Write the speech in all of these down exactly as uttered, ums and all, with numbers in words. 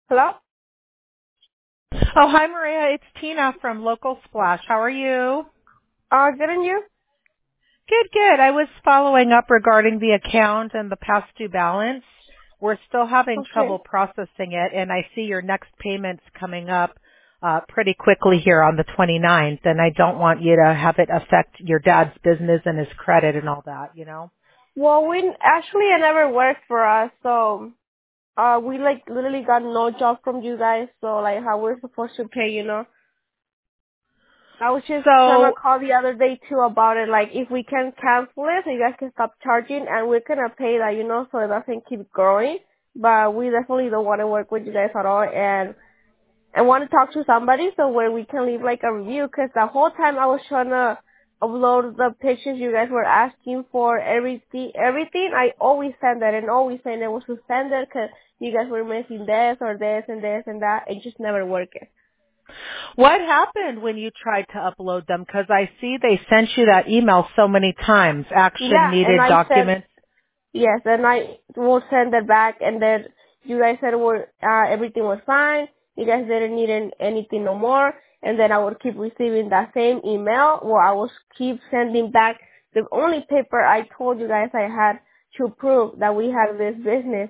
Hello? Oh, hi, Maria. It's Tina from Local Splash. How are you? Uh, good and you? Good, good. I was following up regarding the account and the past due balance. We're still having trouble Okay. processing it, and I see your next payment's coming up uh, pretty quickly here on the twenty-ninth, and I don't want you to have it affect your dad's business and his credit and all that, you know? Well, we actually it never worked for us, so uh, we like literally got no job from you guys. So like, how we're supposed to pay, you know? I was just trying to So, call the other day too about it. Like, if we can cancel it, so you guys can stop charging, and we're gonna pay that, you know, so it doesn't keep growing. But we definitely don't want to work with you guys at all, and I want to talk to somebody so where we can leave like a review, because the whole time I was trying to upload the pictures you guys were asking for, everything, everything, I always send that and always saying it was to send it because you guys were missing this or this and this and that. It just never worked. what happened when you tried to upload them? Because I see they sent you that email so many times. Action Yeah, and needed I said documents. yes, and I will send it back, and then you guys said were, uh, everything was fine. You guys didn't need an, anything no more, and then I would keep receiving that same email where I was keep sending back the only paper I told you guys I had to prove that we had this business.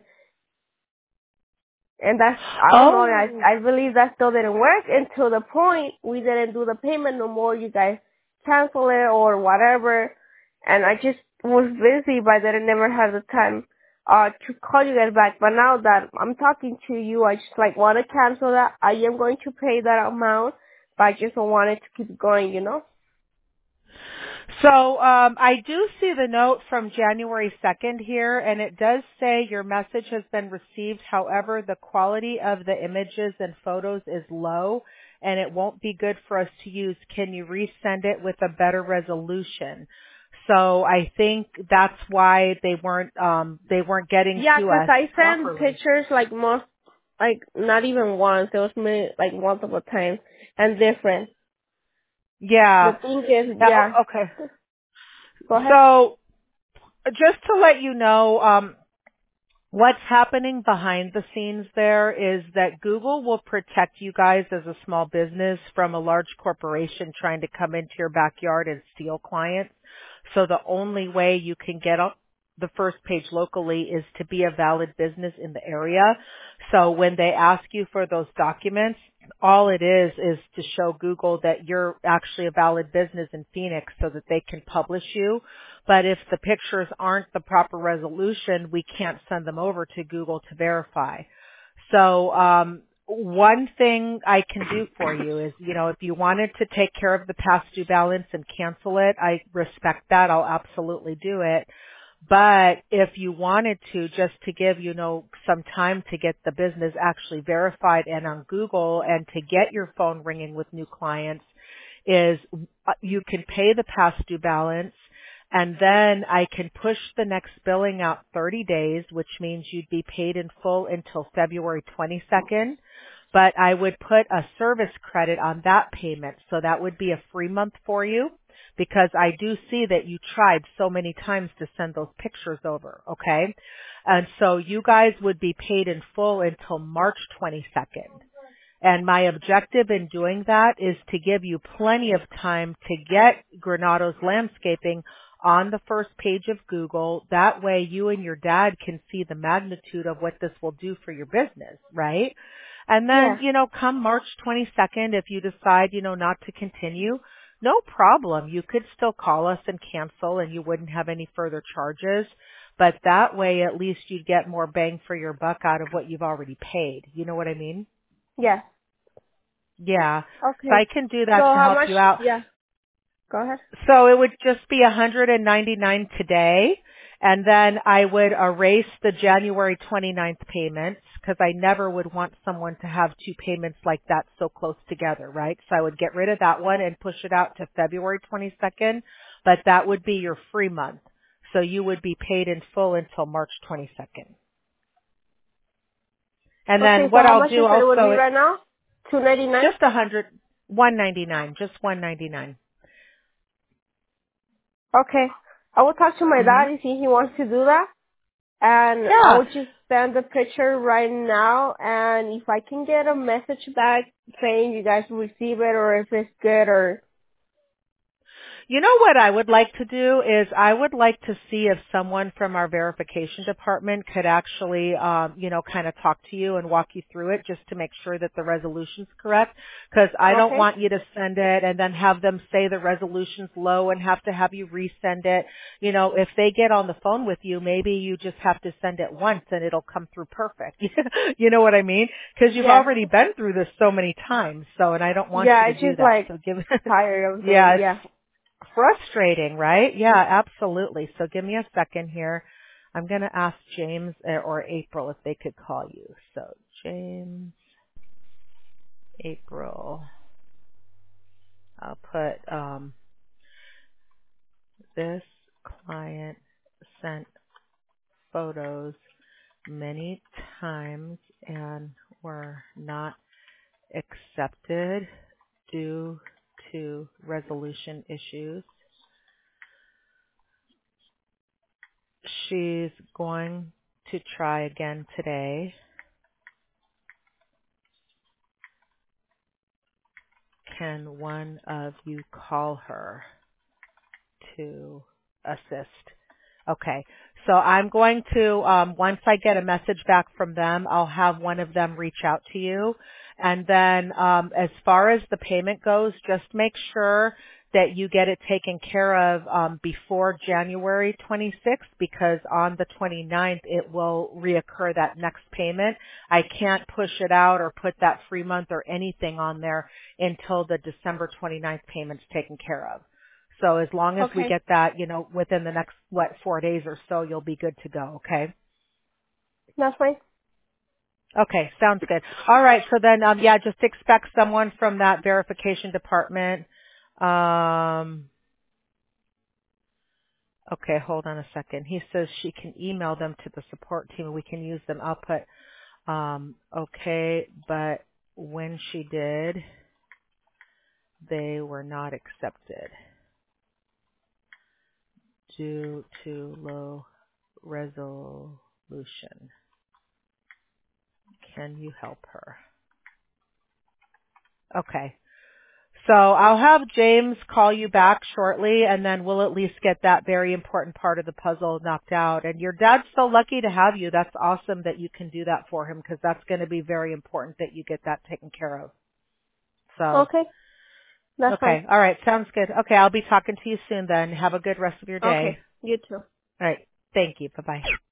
And that's, I don't know, I, Oh. I believe that still didn't work until the point we didn't do the payment no more. You guys cancel it or whatever. And I just was busy, but I didn't never have the time, uh, to call you guys back. But now that I'm talking to you, I just like want to cancel that. I am going to pay that amount, but I just don't want it to keep going, you know? So um, I do see the note from January second here, and it does say your message has been received. However, the quality of the images and photos is low, and it won't be good for us to use. Can you resend it with a better resolution? So I think that's why they weren't um, they weren't getting Yeah, to 'cause us I sent properly. pictures like most, like not even once. It was many, like multiple times and different. The Yeah. thing is, Yeah, yeah. okay. Go ahead. So just to let you know, um, what's happening behind the scenes there is that Google will protect you guys as a small business from a large corporation trying to come into your backyard and steal clients. So the only way you can get on the first page locally is to be a valid business in the area. So when they ask you for those documents, all it is is to show Google that you're actually a valid business in Phoenix so that they can publish you. But if the pictures aren't the proper resolution, we can't send them over to Google to verify. So um, one thing I can do for you is, you know, if you wanted to take care of the past due balance and cancel it, I respect that. I'll absolutely do it. But if you wanted to, just to give, you know, some time to get the business actually verified and on Google and to get your phone ringing with new clients, is uh, you can pay the past due balance and then I can push the next billing out thirty days, which means you'd be paid in full until February twenty-second. But I would put a service credit on that payment. So that would be a free month for you because I do see that you tried so many times to send those pictures over. Okay. And so you guys would be paid in full until March twenty-second. And my objective in doing that is to give you plenty of time to get Granado's Landscaping on the first page of Google. That way you and your dad can see the magnitude of what this will do for your business, right? And then, Yeah. you know, come March twenty-second, if you decide, you know, not to continue, no problem. You could still call us and cancel and you wouldn't have any further charges. But that way at least you'd get more bang for your buck out of what you've already paid. You know what I mean? Yeah. Yeah. So Okay. I can do So that to how help much? you out. Yeah. Go ahead. So it would just be one hundred ninety-nine today, and then I would erase the January twenty-ninth payments because I never would want someone to have two payments like that so close together, right? So I would get rid of that one and push it out to February twenty-second, but that would be your free month. So you would be paid in full until March twenty-second. And Okay. then So what how I'll much you do said it would be also, right now? Two ninety nine. just a hundred, one ninety-nine, just one ninety-nine. Okay. I will talk to my Mhm. dad and see if he wants to do that, and I Yeah. will just send the picture right now, and if I can get a message back saying you guys receive it or if it's good or... You know what I would like to do is I would like to see if someone from our verification department could actually, um, you know, kind of talk to you and walk you through it just to make sure that the resolution's correct. Because I don't Okay. want you to send it and then have them say the resolution's low and have to have you resend it. You know, if they get on the phone with you, maybe you just have to send it once and it'll come through perfect. You know what I mean? Because you've Yeah. already been through this so many times. So, and I don't want Yeah, you it's to do just that. like So give tired of yeah, it. it's Yeah. frustrating, right? Yeah, absolutely. So give me a second here. I'm going to ask James or April if they could call you. So James, April, I'll put um, this client sent photos many times and were not accepted due to resolution issues. She's going to try again today. Can one of you call her to assist? Okay. So I'm going to, um, once I get a message back from them, I'll have one of them reach out to you. And then um, as far as the payment goes, just make sure that you get it taken care of um, before January twenty-sixth, because on the twenty-ninth it will reoccur that next payment. I can't push it out or put that free month or anything on there until the December twenty-ninth payment's taken care of. So as long as we Okay. get that, you know, within the next, what, four days or so, you'll be good to go, okay? That's fine. Okay, sounds good. All right, so then, um, yeah, just expect someone from that verification department. Um, okay, hold on a second. He says she can email them to the support team and we can use them. I'll put, um, okay, but when she did, they were not accepted due to low resolution. Can you help her? Okay. So I'll have James call you back shortly and then we'll at least get that very important part of the puzzle knocked out. And your dad's so lucky to have you. That's awesome that you can do that for him because that's going to be very important that you get that taken care of. So, Okay. That's fine. okay. All right. Sounds good. Okay. I'll be talking to you soon then. Have a good rest of your day. Okay. You too. All right. Thank you. Bye-bye.